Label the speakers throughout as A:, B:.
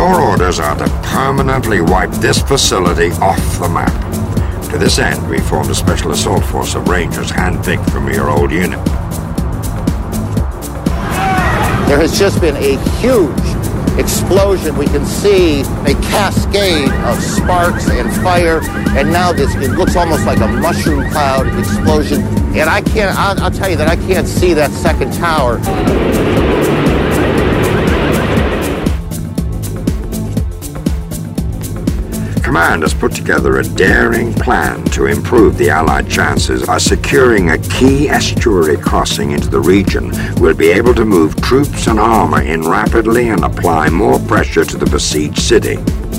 A: Your orders are to permanently wipe this facility off the map. To this end, we formed a special assault force of Rangers handpicked from your old unit.
B: There has just been a huge explosion. We can see a cascade of sparks and fire, and now it looks almost like a mushroom cloud explosion. And I'll tell you that I can't see that second tower.
A: Command has put together a daring plan to improve the Allied chances. By securing a key estuary crossing into the region, we'll be able to move troops and armor in rapidly and apply more pressure to the besieged city.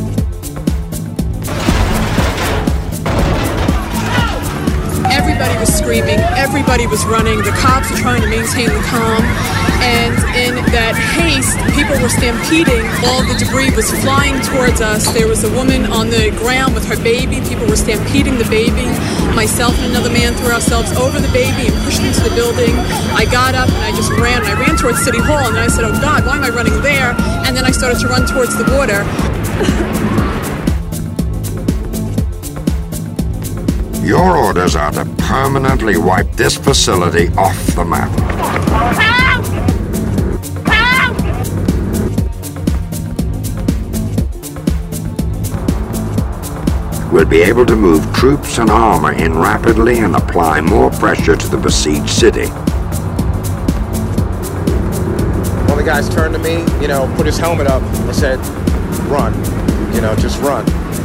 C: Everybody was screaming, everybody was running, the cops were trying to maintain the calm, and in that haste, people were stampeding. All the debris was flying towards us. There was a woman on the ground with her baby. People were stampeding the baby. Myself and another man threw ourselves over the baby and pushed into the building. I got up and I just ran, and I ran towards City Hall, and then I said, oh God, why am I running there? And then I started to run towards the border.
A: Your orders are to permanently wipe this facility off the map.
D: Help! Help!
A: We'll be able to move troops and armor in rapidly and apply more pressure to the besieged city.
E: One of the guys turned to me, put his helmet up and said, run, just run.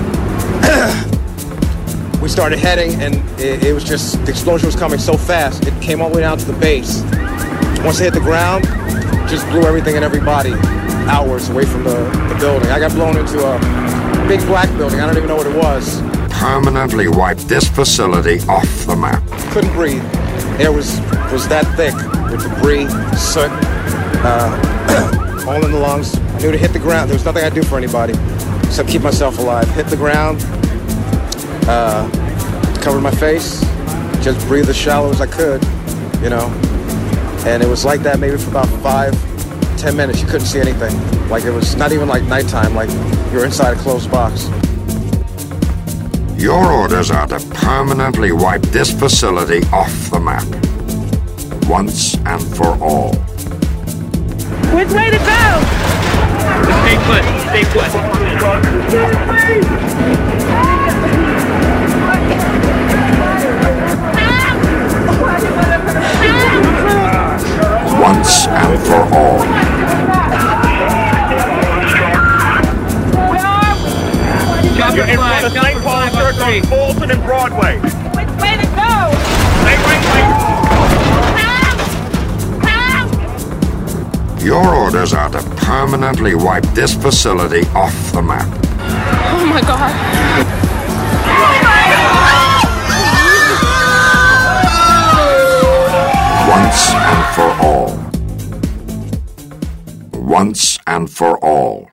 E: We started heading, and it was just, the explosion was coming so fast, it came all the way down to the base. Once it hit the ground, just blew everything and everybody outwards away from the building. I got blown into a big black building, I don't even know what it was.
A: Permanently wipe this facility off the map.
E: Couldn't breathe. Air was that thick with debris, soot, all in the lungs. I knew to hit the ground, there was nothing I'd do for anybody except keep myself alive. Hit the ground, covered my face, just breathe as shallow as I could, and it was like that maybe for about 5-10 minutes. You couldn't see anything. Like it was not even like nighttime, like you were inside a closed box.
A: Your orders are to permanently wipe this facility off the map, once and for all.
D: Which way to go?
F: Stay put, stay put.
A: Once and for all.
F: You're in front of St. Paul Church on Fulton and Broadway.
D: Which way to go?
F: Stay right.
A: Your orders are to permanently wipe this facility off the map.
C: Oh my God.
A: Once and for all. Once and for all.